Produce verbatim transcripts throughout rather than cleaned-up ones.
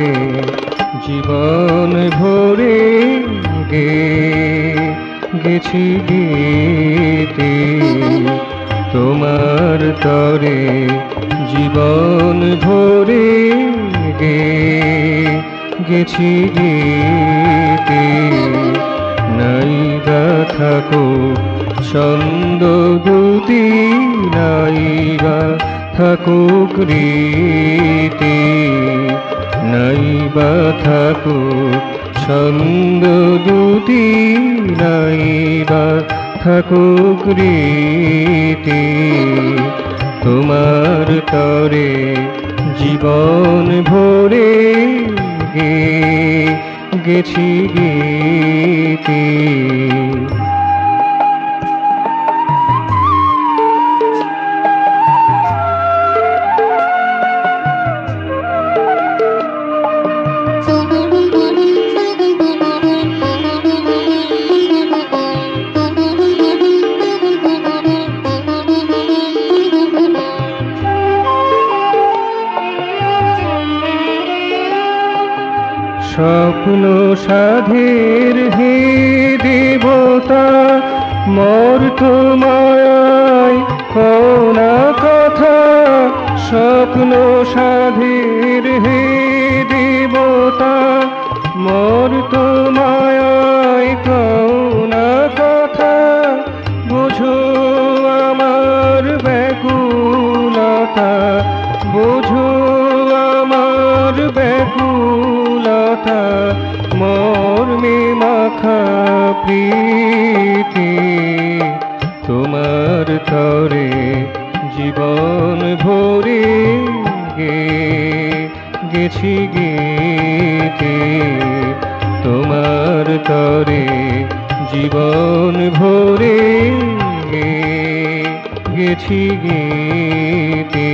জীবন ভরে গে গেছি গীতি তোমার তরে, জীবন ভরে গে গেছি গীতি। নাই বা থাকুক ছন্দ দুটি, নাই বা থাকুক রীতি, নাই বা থাকুক ছন্দ দুটি, নাই বা থাকুক রীতি তোমার তরে, জীবন ভরে গে গেছি গীতি। স্বপ্ন সাধের হে দেবতা, মর্ত মায়ায় কোনা কথা। স্বপ্ন সাধের হে দেবতা, মর্ত মায়ায় কোনা কথা। বোঝো আমার ব্যাকুলতা, বোঝো আমার ব্যাকুলতা, মর্মে মাখা প্রীতি তোমার তরে, জীবন ভরে গে গেছি গীতি তোমার তরে, জীবন ভরে গে গেছি গীতি।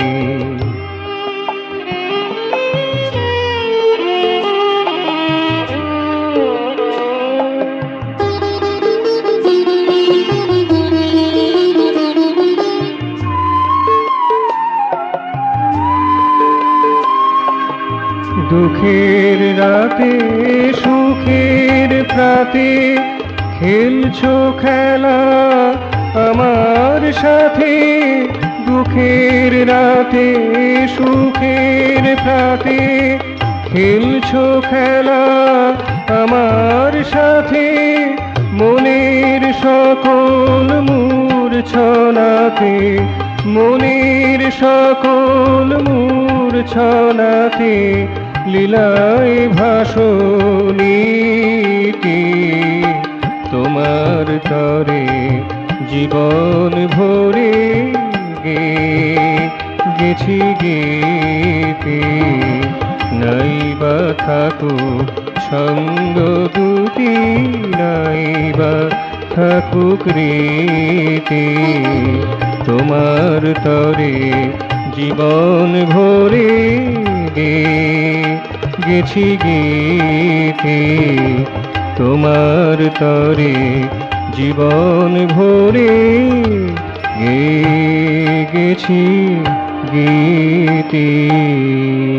দুঃখের রাতে সুখের প্রাতে, খেলছো খেলা আমার সাথে। দুঃখের রাতে সুখের প্রাতে, খেলছো খেলা আমার সাথে। মনের সকল মূর্ছনাতে, মনের সকল মূর্ছনাতে, লীলায় ভাসনীতি তোমার তরে, জীবন ভরে গে গেছি গীতি। নাই বা থাকুক ছন্দ দুটি, নাই বা থাকুক রীতি তোমার তরে, জীবন ভরে গে গেছি গীতি তোমার তরে, জীবন ভরে গে গেছি গীতি।